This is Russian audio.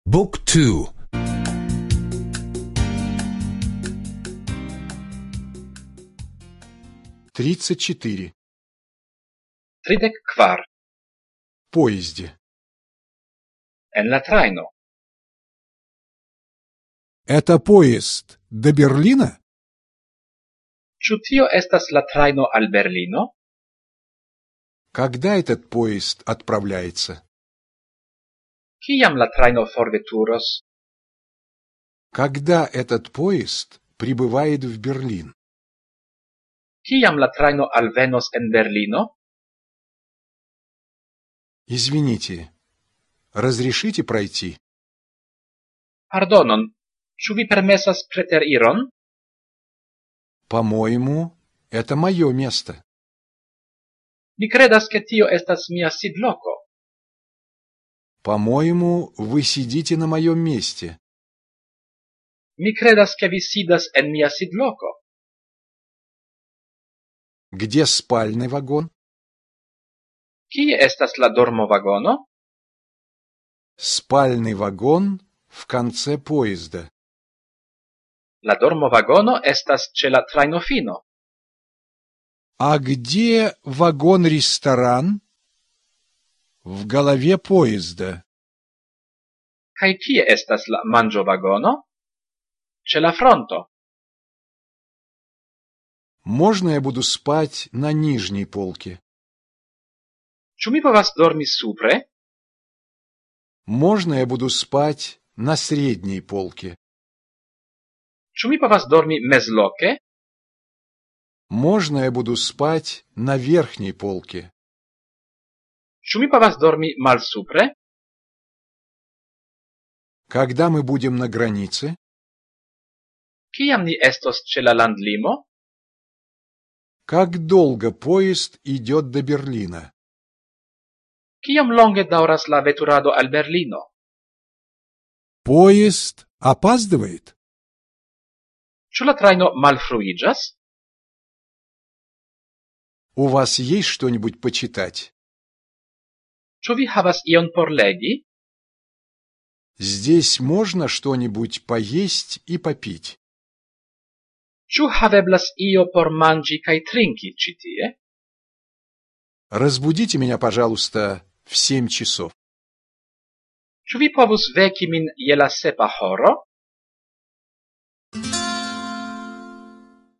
บุ๊กทู 34. 34. Поезде. En la trajno. Это поезд до Берлина? Ĉu tio estas la trajno al Berlino? Когда этот поезд отправляется? Kiam la trajno forveturos? Когда этот поезд прибывает в Берлин? Kiam la trajno alvenos en Berlino? Извините, разрешите пройти? Pardonon, ĉu vi permesas preteriron? По-моему, это мое место. Mi kredas ke tio estas mia sidloko. По-моему, вы сидите на моем месте. Mi kredas ke vi sidas en mia sidloko. Где спальный вагон? Kie estas la dormovagono? Спальный вагон в конце поезда. La dormovagono estas ĉe la trajnofino. А где вагон-ресторан? В голове поезда. Kaj kie estas la manĝovagono? Ĉe la fronto. Можно я буду спать на нижней полке? Ĉu mi povas dormi supre? Можно я буду спать на средней полке? Ĉu mi povas dormi mezloke? Можно я буду спать на верхней полке? Ĉu mi povas dormi malsupre? Когда мы будем на границе? Kiam ni estos ĉe la landlimo? Как долго поезд идет до Берлина? Kiom longe daŭras la veturado al Berlino? Поезд опаздывает? Ĉu la trajno malfruiĝas? У вас есть что-нибудь почитать? Ĉu vi havas ion por legi? Здесь можно что-нибудь поесть и попить? Ĉu haveblas io por manĝi kaj trinki ĉi tie? Разбудите меня, пожалуйста, в 7 часов. Ĉu vi povus veki min je la sepa horo?